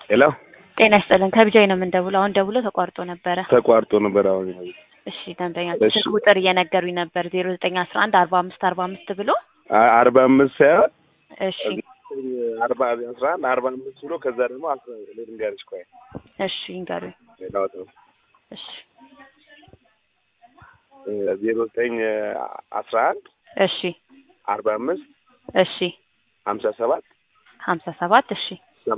ሄሎ ጤና ይስጥልን ከቢጃይ ነው የምንደውለው። አሁን ደውሎ ተቋርጦ ነበር። አሁን እሺ ደንበኛችን ስልክ ቁጥር እየነገሩኝ ነበር 0911 45 ብሎ 45 ሳይሆን እሺ 11 45 ብሎ ከዛ ደግሞ 10 ልንገርሽ ቆይ እሺ ይንገሩኝ። እሺ 0911 እሺ 45 እሺ 57 እሺ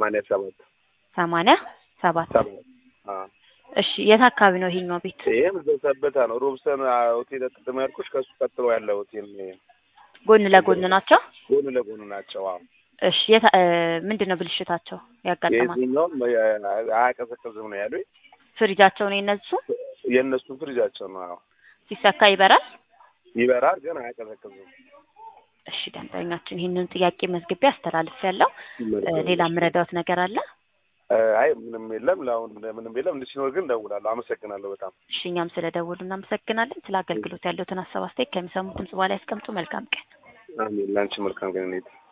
87 እሺ የት አካባቢ ነው ይሄኛው ቤት? ይሄም ዘሰበታ ነው። ሮብሰን ሆቴል ቅድም ያልኩሽ ከሱ ቀጥሎ ያለው ሆቴል ነው። ጎን ለጎን ናቸው። ጎን ለጎን ናቸው። አዎ እሺ ምንድነው ብልሽታቸው ያጋጠማል? የዚህኛው አያቀዘቅዝም ነው ያሉኝ። ፍሪጃቸው ነው የነሱ ፍሪጃቸው ነው። አዎ ሲሰካ ይበራል ግን አያቀዘቅዝም። እሺ ደንበኛችን ይሄንን ጥያቄ መዝግቤ አስተላልፌያለሁ። ሌላ ምረዳውት ነገር አለ? አይ ምንም የለም። ለአሁን ምንም የለም። ሲኖር ግን ደውላለሁ። አመሰግናለሁ በጣም። እሺ እኛም ስለደወሉ እናመሰግናለን። ስለ አገልግሎት ያለውትን ሀሳብ አስተያየት ከሚሰሙት ድምጽ በኋላ ያስቀምጡ። መልካም ቀን። አሜን። ላንቺ መልካም ቀን።